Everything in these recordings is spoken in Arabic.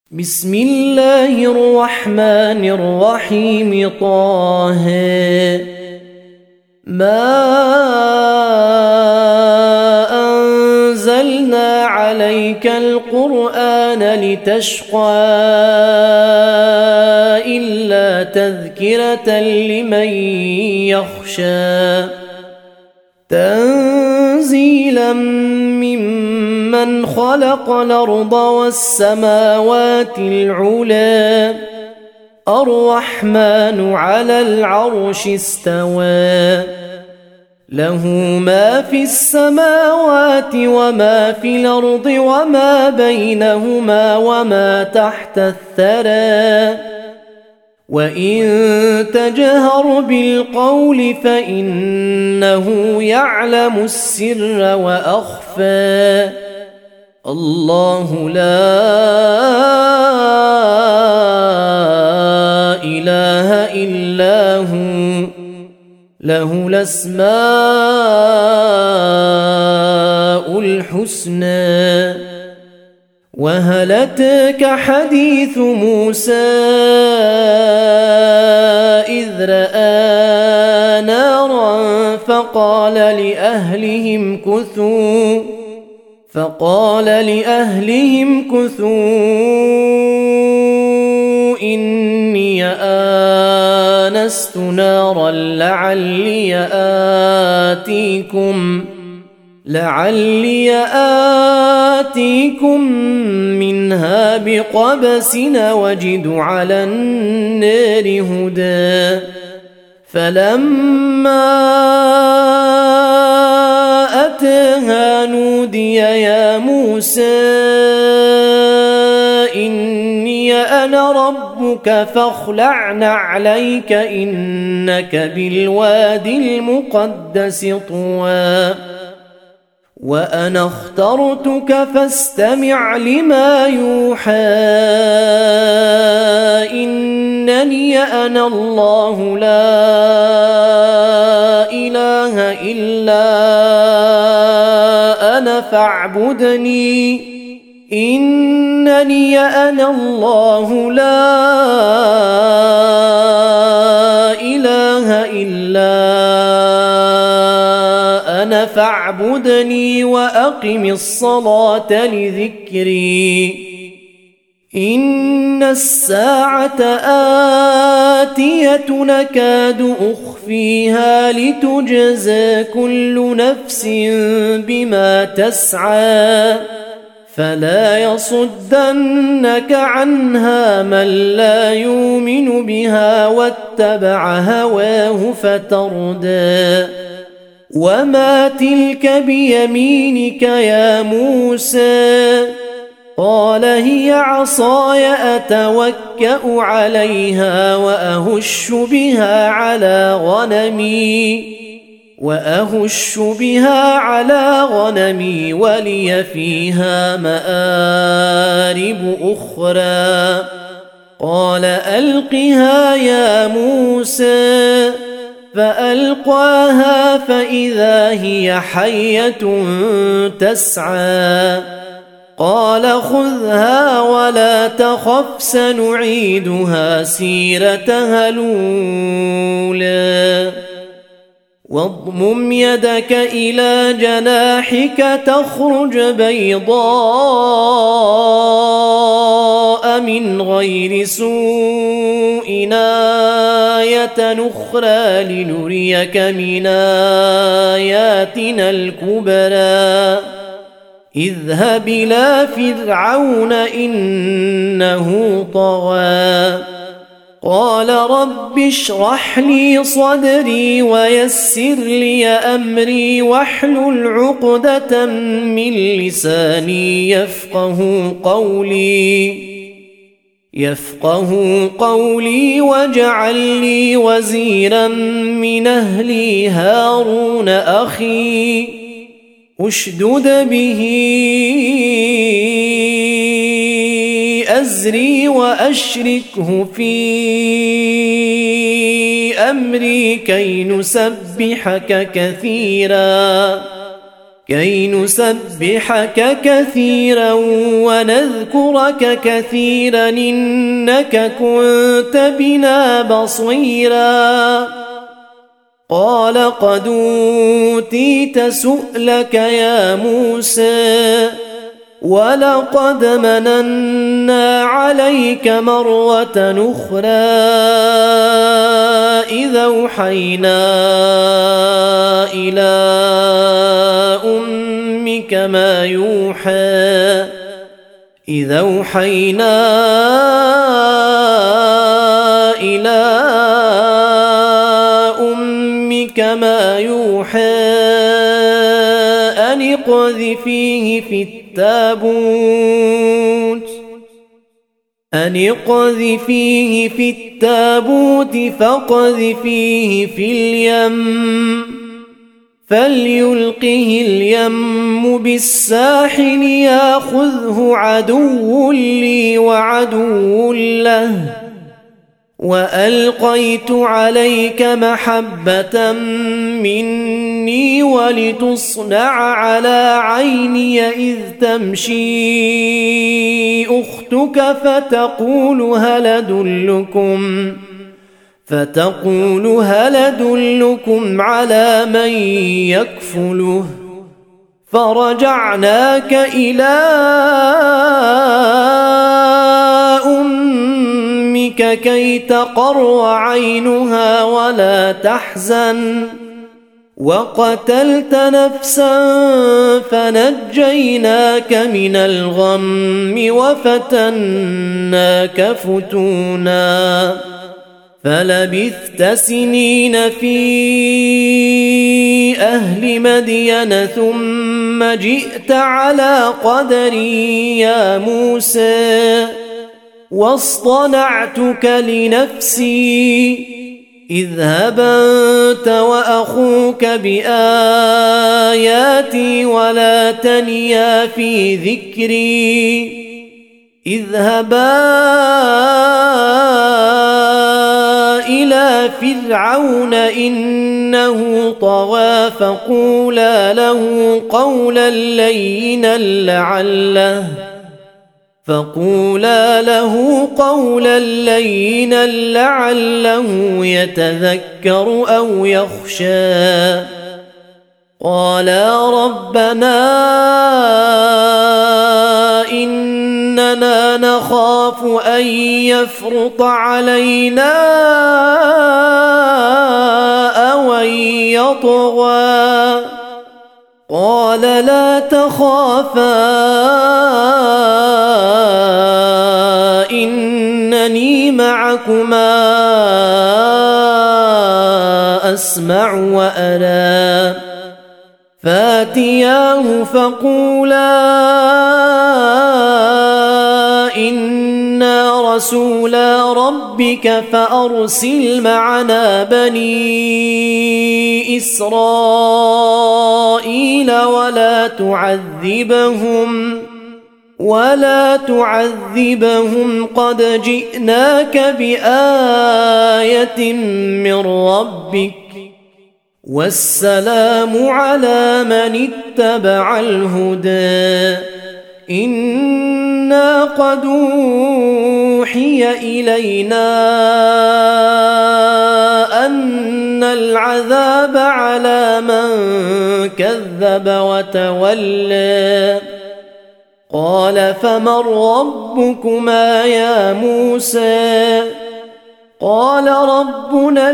بسم الله الرحمن الرحيم طه ما أنزلنا عليك القرآن لتشقى إلا تذكرة لمن يخشى تنزيلا ممن خلق الأرض والسماوات العلى الرحمن على العرش استوى له ما في السماوات وما في الأرض وما بينهما وما تحت الثرى وإن تجهر بالقول فإنه يعلم السر وأخفى الله لا إله إلا هو له الأسماء الحسنى وهل أتاك حديث موسى إذ رأى نارا فقال لأهلهم كثوا إني آنست نارا لعلي آتيكم منها بقبس وجد على النار هدى فلما أتاها نودي يا موسى إني أنا ربك فاخلع نعليك إنك بالوادي المقدس طوى وأنا اخترتك فاستمع لما يوحى إنني أنا الله لا إله إلا أنا فاعبدني إنني أنا الله لا إله إلا أنا فاعبدني وأقم الصلاة لذكري إن الساعة آتية نكاد أخفيها لتجزى كل نفس بما تسعى فلا يصدنك عنها من لا يؤمن بها واتبع هواه فتردى وما تلك بيمينك يا موسى قال هي عصاي أتوكأ عليها وأهش بها على غنمي ولي فيها مآرب أخرى قال ألقها يا موسى فألقاها فإذا هي حية تسعى قال خذها ولا تخف سنعيدها سيرتها الأولى واضمم يدك إلى جناحك تخرج بيضاء من غير سوء آية أخرى لنريك من آياتنا الكبرى اذهب إلى فرعون إنه طغى قال رب اشرح لي صدري ويسر لي أمري واحلل عقدة من لساني يفقه قولي واجعل لي وزيرا من أهلي هارون أخي أشدد به أزري وأشركه في أمري كي نسبحك كثيرا كي نسبحك كثيرا ونذكرك كثيرا إنك كنت بنا بصيرا قال قد أوتيت سؤلك يا موسى ولقد مننا عليك مرة أخرى إذا أوحينا إلى أمك ما يوحى إذا أوحينا إلى أمك ما يوحى أن اقذفيه في التابوت فاقذفيه في اليم فليلقه اليم بالساحل ياخذه عدو لي وعدو له وألقيت عليك محبة مني ولتصنع على عيني إذ تمشي أختك فتقول هل أدلكم على من يكفله فرجعناك إلى أمك كي تقر عينها ولا تحزن وقتلت نفسا فنجيناك من الغم وفتناك فتونا فلبثت سنين في أهل مدين ثم جئت على قدري يا موسى واصطنعتك لنفسي اذهب أنت وأخوك بآياتي ولا تنيا في ذكري اذهبا إلى فرعون إنه طغى فقولا له قولا لينا لعله يتذكر أو يخشى قالا ربنا إننا نخاف أن يفرط علينا أو أن يطغى قال لا تخافا إنني معكما أسمع وأرى فاتياه فقولا إنا رسولا ربك فأرسل معنا بني إسرائيل ولا تعذبهم قد جئناك بآية من ربك والسلام على من اتبع الهدى إنا قد أوحي إلينا أن العذاب على من كذب وتولى قال فمن ربكما يا موسى قال ربنا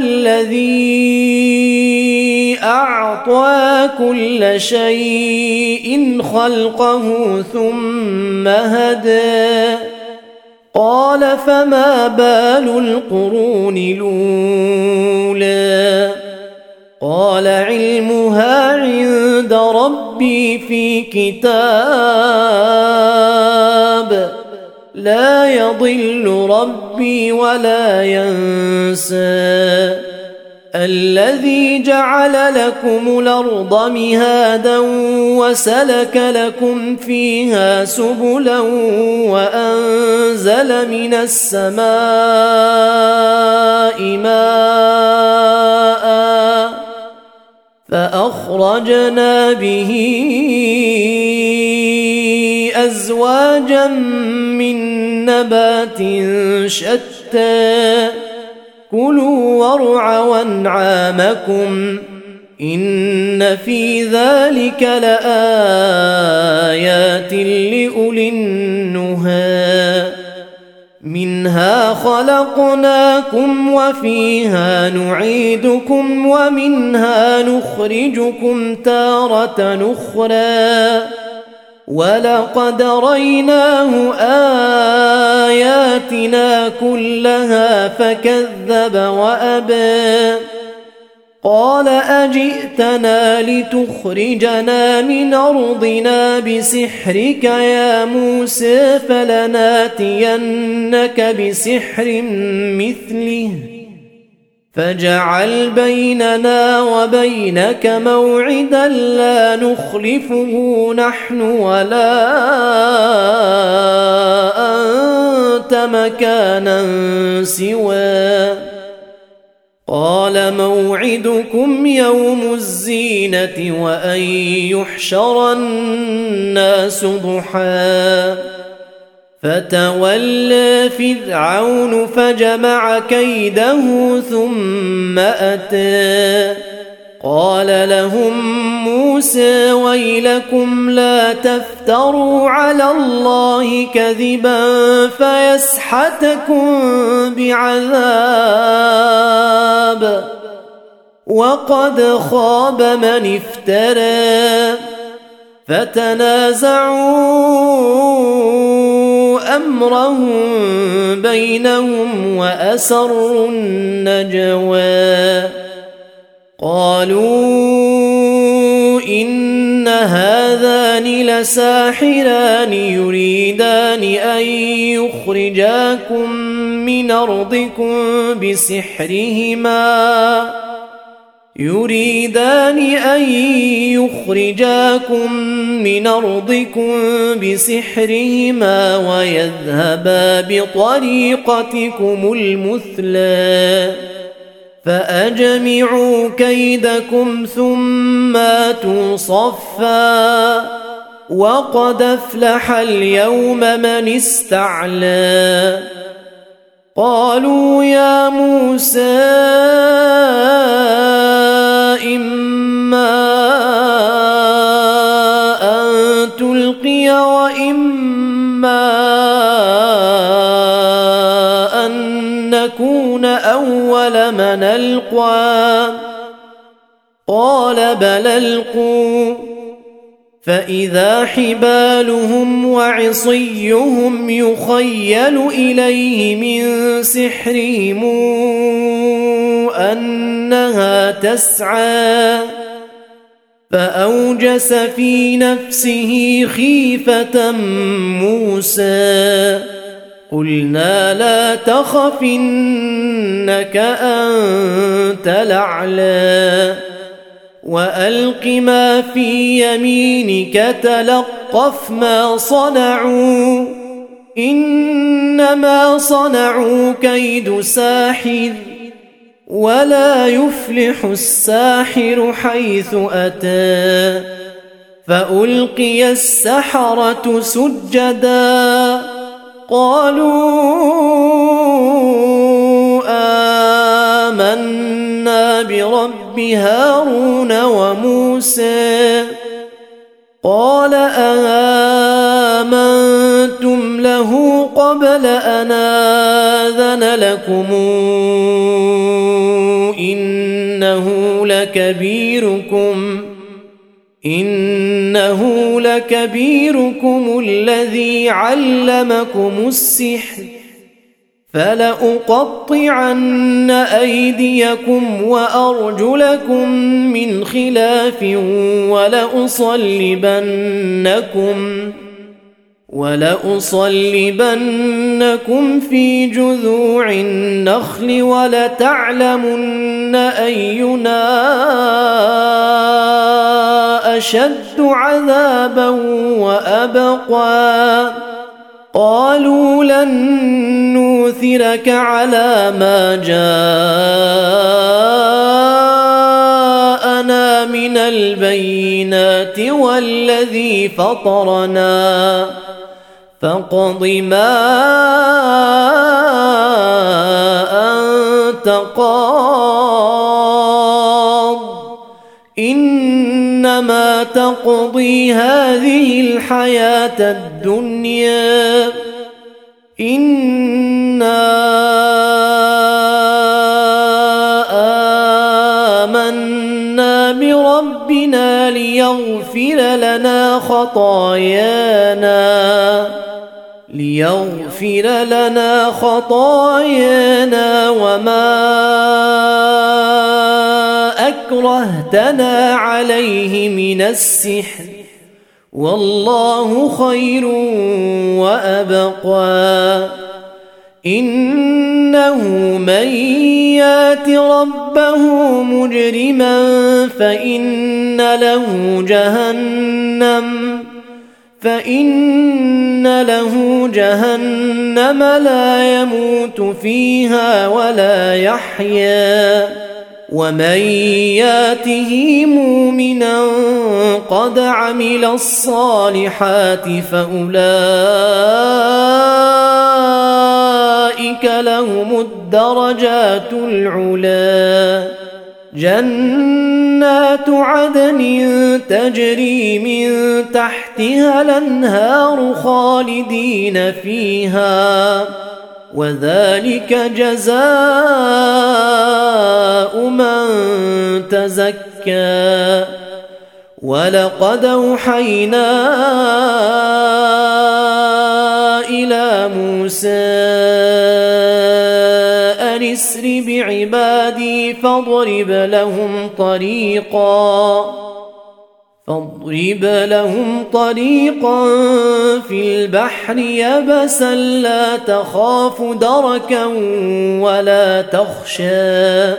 الذي أعطى كل شيء خلقه ثم هدى قال فما بال القرون الأولى قال علمها عند ربي في كتاب لا يضل ربي ولا ينسى الذي جعل لكم الأرض مهادا وسلك لكم فيها سبلا وأنزل من السماء ماء فأخرجنا به أزواجا من نبات شتى كلوا وارعوا أنعامكم إن في ذلك لآيات لأولي النهى منها خلقناكم وفيها نعيدكم ومنها نخرجكم تارة أخرى ولقد ريناه آياتنا كلها فكذب وأبى قال أجئتنا لتخرجنا من أرضنا بسحرك يا موسى فلناتينك بسحر مثله فاجعل بيننا وبينك موعدا لا نخلفه نحن ولا أنت مكانا سواه قال موعدكم يوم الزينة وأن يحشر الناس ضحى فتولى فرعون فجمع كيده ثم أتى قال لهم موسى ويلكم لا تفتروا على الله كذبا فيسحتكم بعذاب وقد خاب من افترى فتنازعوا أمرهم بينهم وأسروا النجوى قالوا إن هذان لساحران يريدان أن يخرجاكم من أرضكم بسحرهما ويذهبا بطريقتكم المثلى فأجمعوا كيدكم ثم أتوا صفا وقد أفلح اليوم من استعلى قالوا يا موسى إما أن تلقي وإما أن نكون أول من ألقى قال بل ألقوا فإذا حبالهم وعصيهم يخيل إليه من سحرهم أنها تسعى فأوجس في نفسه خيفة موسى قلنا لا تخف إنك أنت الأعلى وألق ما في يمينك تلقف ما صنعوا إنما صنعوا كيد ساحر ولا يفلح الساحر حيث أتى فألقي السحرة سجدا قالوا آمنا برب هارون وموسى قال آمنتم له قبل أن آذن لكم إنه لكبيركم الذي علمكم السحر فلأقطعن أيديكم وأرجلكم من خلاف ولأصلبنكم في جذوع النخل ولتعلمن أينا أشد عذابا وأبقى قالوا لن نؤثرك على ما جاءنا من من البينات والذي فطرنا فاقض ما أنت قاض إنما تقضي هذه الحياة الدنيا إنا آمنا بربنا ليغفر لنا خطايانا وما أكرهتنا عليه من السحر والله خير وأبقى إنه من يات ربه مجرما فإن له جهنم لا يموت فيها ولا يحيا ومن ياته مؤمنا قد عمل الصالحات فأولئك لهم الدرجات العلى جنات عدن تجري من تحتها الأنهار خالدين فيها وذلك جزاء من تزكى ولقد أوحينا إلى موسى أن اسر بعبادي فاضرب لهم طريقا في البحر يبسا لا تخاف دركا ولا تخشى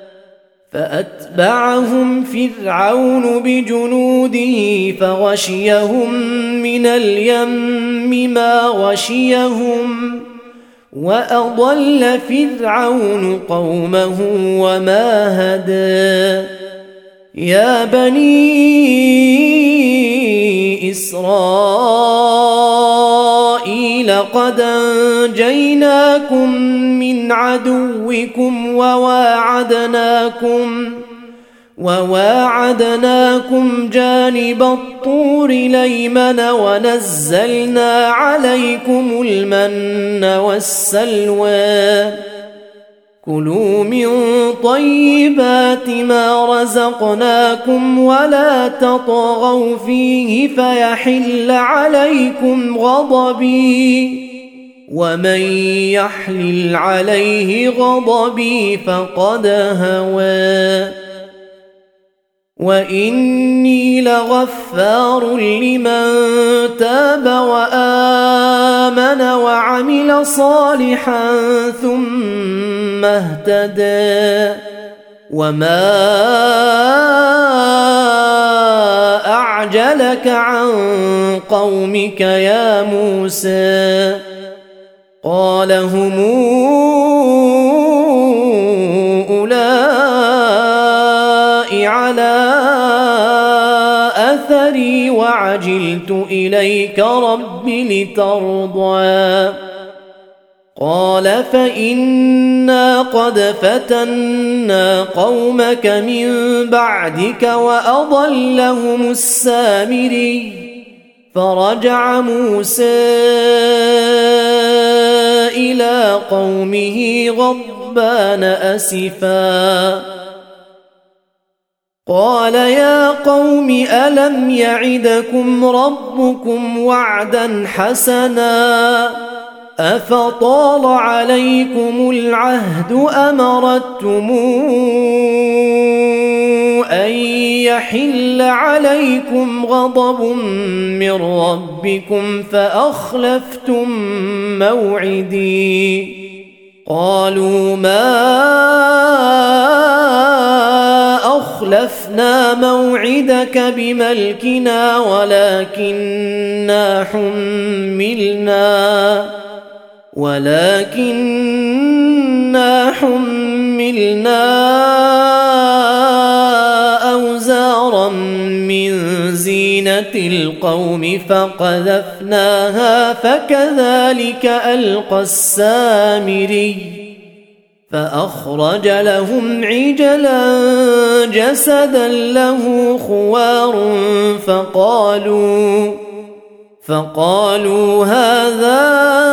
فأتبعهم فرعون بجنوده فغشيهم من اليم ما غشيهم وأضل فرعون قومه وما هدى يا بني إسرائيل قد أنجيناكم من عدوكم وواعدناكم جانب الطور الأيمن ونزلنا عليكم المن والسلوى كلوا من طيبات ما رزقناكم ولا تطغوا فيه فيحل عليكم غضبي ومن يحلل عليه غضبي فقد هوى وإني لغفار لمن تاب وآمن وعمل صالحا ثم اهتدى وما أعجلك عن قومك يا موسى قال هم أولئك على أثري وعجلت إليك رب لترضى قال فإنا قد فتنا قومك من بعدك وأضلهم السامري فرجع موسى إلى قومه غضبان أسفا قال يا قوم ألم يعدكم ربكم وعدا حسنا أفطال عليكم العهد أم أردتم أن يحل عليكم غضب من ربكم فأخلفتم موعدي قالوا ما أخلفنا موعدك بملكنا ولكننا حملنا أوزارا القوم فقذفناها فكذلك ألقى السامري فأخرج لهم عجلا جسدا له خوار فقالوا هذا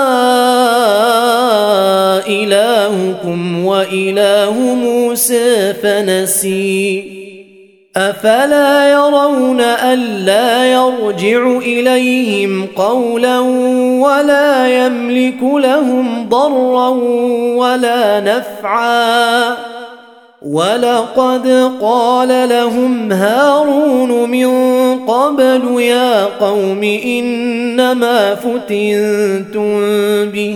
إلهكم وإله موسى فنسي أفلا يرون ألا يرجع إليهم قولا ولا يملك لهم ضرا ولا نفعا ولقد قال لهم هارون من قبل يا قوم إنما فتنتم به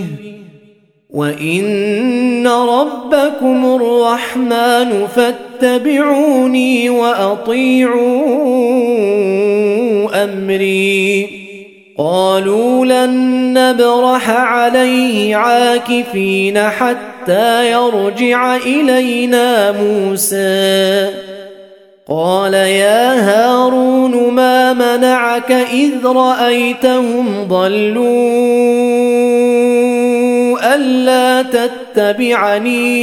وإن ربكم الرحمن فاتبعوني وأطيعوا أمري قالوا لن نبرح عليه عاكفين حتى يرجع إلينا موسى قال يا هارون ما منعك إذ رأيتهم ضلوا ألا تتبعني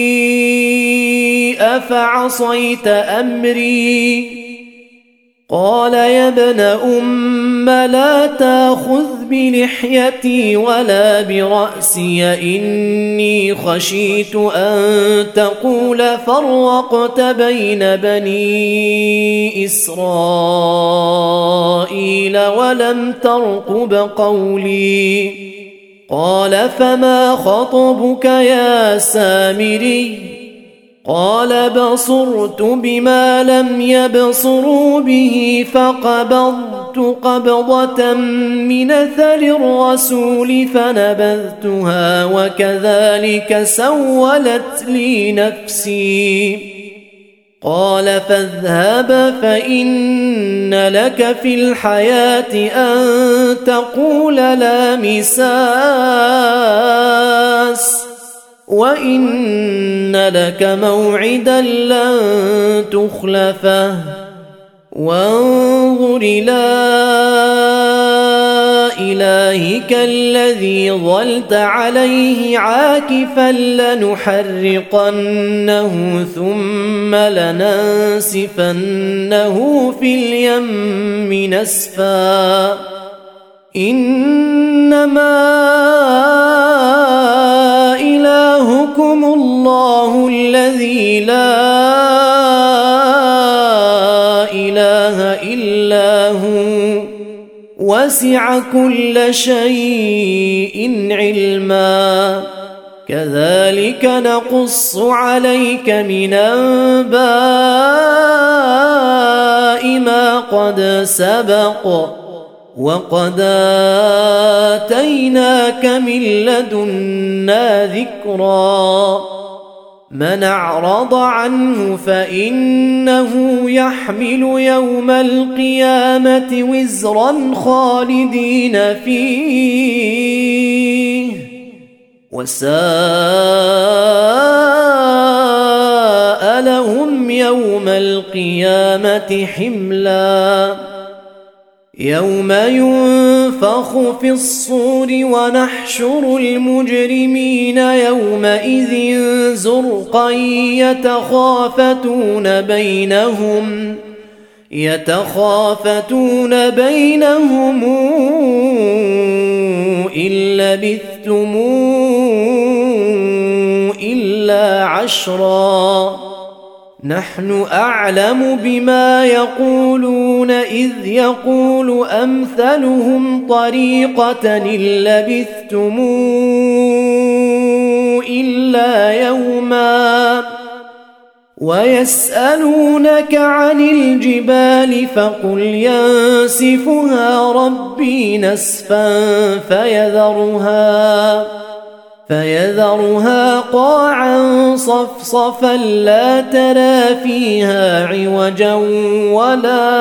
أفعصيت أمري قال يا ابن أم لا تأخذ بلحيتي ولا برأسي إني خشيت أن تقول فرقت بين بني إسرائيل ولم ترقب قولي قال فما خطبك يا سامري قال بصرت بما لم يبصروا به فقبضت قبضة من أثر الرسول فنبذتها وكذلك سولت لي نفسي قال فاذهب فإن لك في الحياة أن تقول لا مساس وإن لك موعدا لن تخلفه وانظر إلى إلهك الذي ظلت عليه عاكفا لنحرقنه ثم لننسفنه في اليم نسفا إنما إلهكم الله الذي لا إله إلا هو وسع كل شيء علما كذلك نقص عليك من أنباء ما قد سبق وقد آتيناك من لدنا ذكرا من أعرض عنه فإنه يحمل يوم القيامة وزرا خالدين فيه وساء لهم يوم القيامة حملا يوم ينفخ في الصور ونحشر المجرمين يومئذ زرقا يتخافتون بينهم إن لبثتم إلا عشرا نحن أعلم بما يقولون إذ يقول أمثلهم طريقة إن لبثتم إلا يوما ويسألونك عن الجبال فقل ينسفها ربي نسفا فيذرها قاعا صفصفا لا ترى فيها عوجا ولا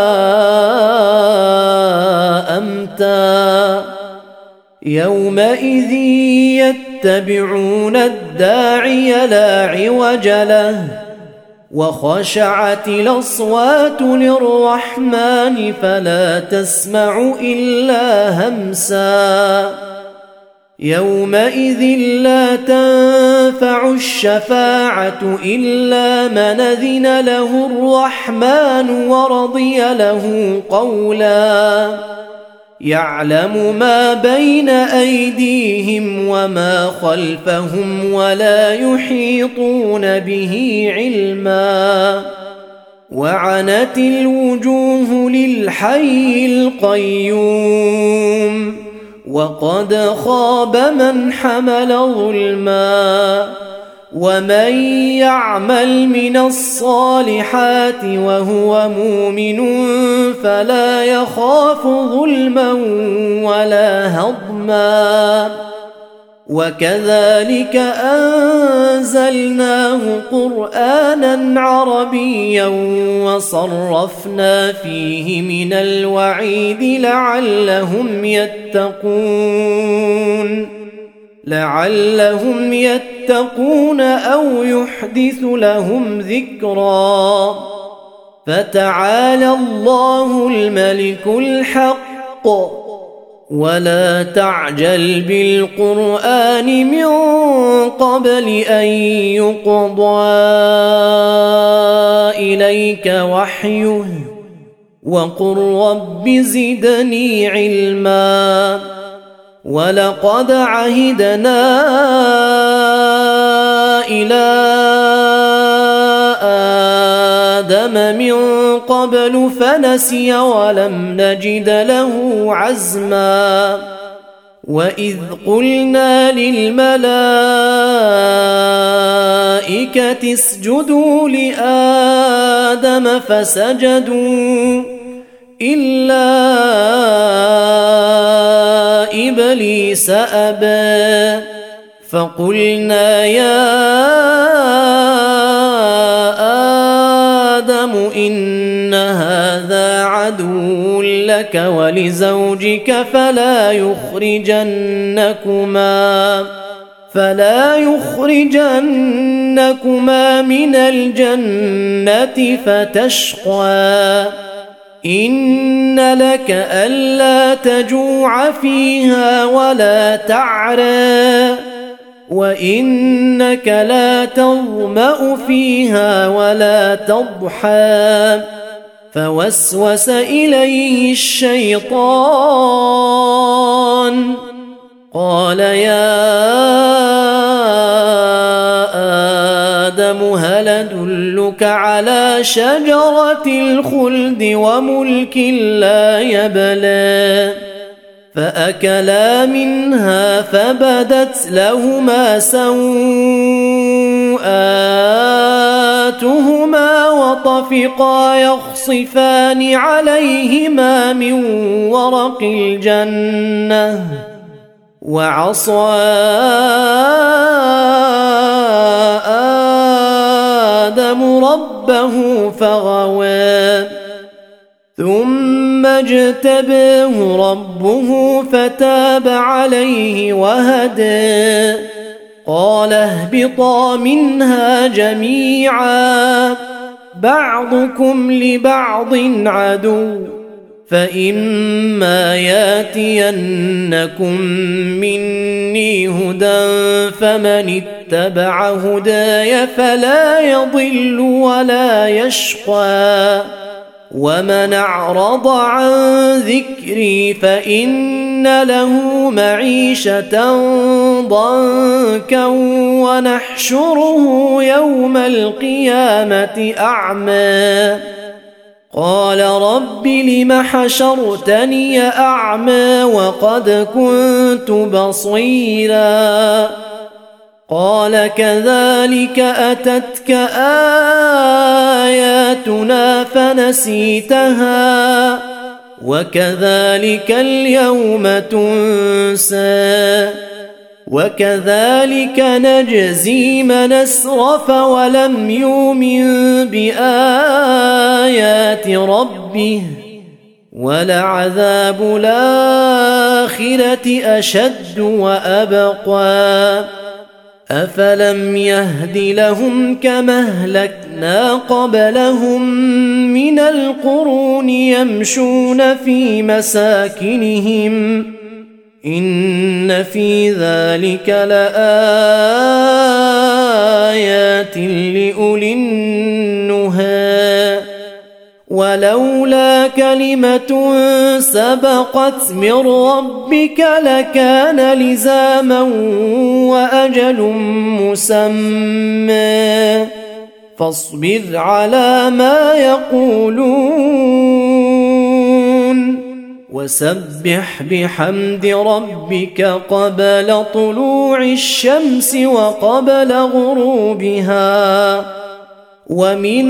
أمتا يومئذ يتبعون الداعي لا عوج له وخشعت الأصوات للرحمن فلا تسمع إلا همسا يومئذ لا تنفع الشفاعة إلا من أذن له الرحمن ورضي له قولا يعلم ما بين أيديهم وما خلفهم ولا يحيطون به علما وعنت الوجوه للحي القيوم وقد خاب من حمل ظلما ومن يعمل من الصالحات وهو مؤمن فلا يخاف ظلما ولا هضما وكذلك أنزلناه قرآنا عربيا وصرفنا فيه من الوعيد لعلهم يتقون أو يحدث لهم ذكرا فتعالى الله الملك الحق ولا تعجل بالقرآن من قبل أن يقضى إليك وحيه وقل رب زدني علما ولقد عهدنا إلى آدم من قبل فنسي ولم نجد له عزما وإذ قلنا للملائكة اسجدوا لآدم فسجدوا إلا إبليس أبى فقلنا يا آدم إن هذا عدو لك ولزوجك فلا يخرجنكما من الجنة فتشقى إن لك ألا تجوع فيها ولا تعرى وإنك لا تظمأ فيها ولا تضحى فوسوس إليه الشيطان قال يا آدم هل أدلك على شجرة الخلد وملك لا يبلى فأكلا منها فبدت لهما سوآتهما وطفقا يخصفان عليهما من ورق الجنة وعصى آدم ربه فغوى ثم اجتباه ربه فتاب عليه وهدى قال اهبطا منها جميعا بعضكم لبعض عدو فإما ياتينكم مني هدى فمن اتبع هداي فلا يضل ولا يشقى ومن أعرض عن ذكري فإن له معيشة ضنكا ونحشره يوم القيامة أعمى قال رب لم حشرتني أعمى وقد كنت بصيرا قال كذلك أتتك آياتنا فنسيتها وكذلك اليوم تنسى وكذلك نجزي من أسرف ولم يؤمن بآيات ربه ولعذاب الآخرة أشد وأبقى أفلم يهد لهم كما أهلكنا قبلهم من القرون يمشون في مساكنهم إن في ذلك لآيات لأولي النهى ولولا كلمة سبقت من ربك لكان لزاما وأجل مسمى فاصبر على ما يقولون وسبح بحمد ربك قبل طلوع الشمس وقبل غروبها ومن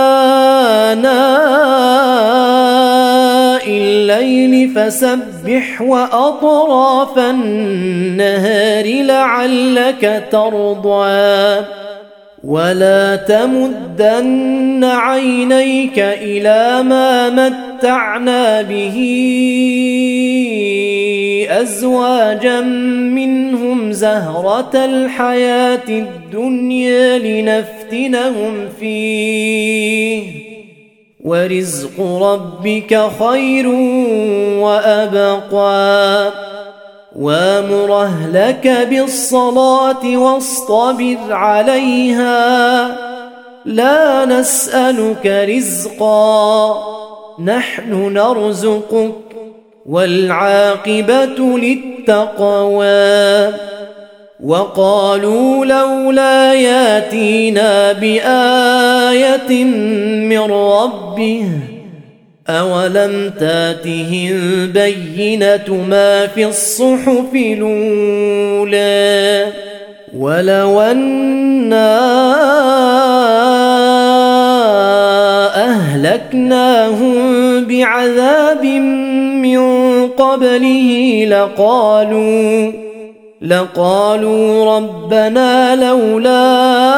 آناء الليل فسبح وأطراف النهار لعلك ترضى ولا تمدن عينيك إلى ما متعنا به أزواجا منهم زهرة الحياة الدنيا لنفتنهم فيه ورزق ربك خير وأبقى وامر أهلك بالصلاة واصطبر عليها لا نسألك رزقا نحن نرزقك والعاقبة للتقوى وقالوا لولا ياتينا بآية من ربه أولم تاتهم بينة ما في الصحف الأولى ولو أنا أهلكناهم بعذاب من قبله لقالوا ربنا لولا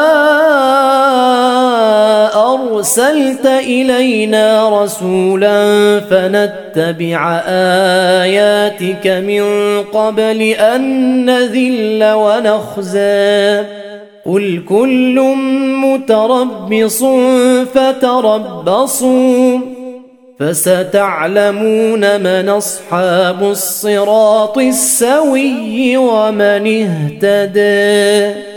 أرسلت إلينا رسولا فنتبع آياتك من قبل أن نذل ونخزى قل كل متربص فتربصوا فستعلمون من أصحاب الصراط السوي ومن اهتدى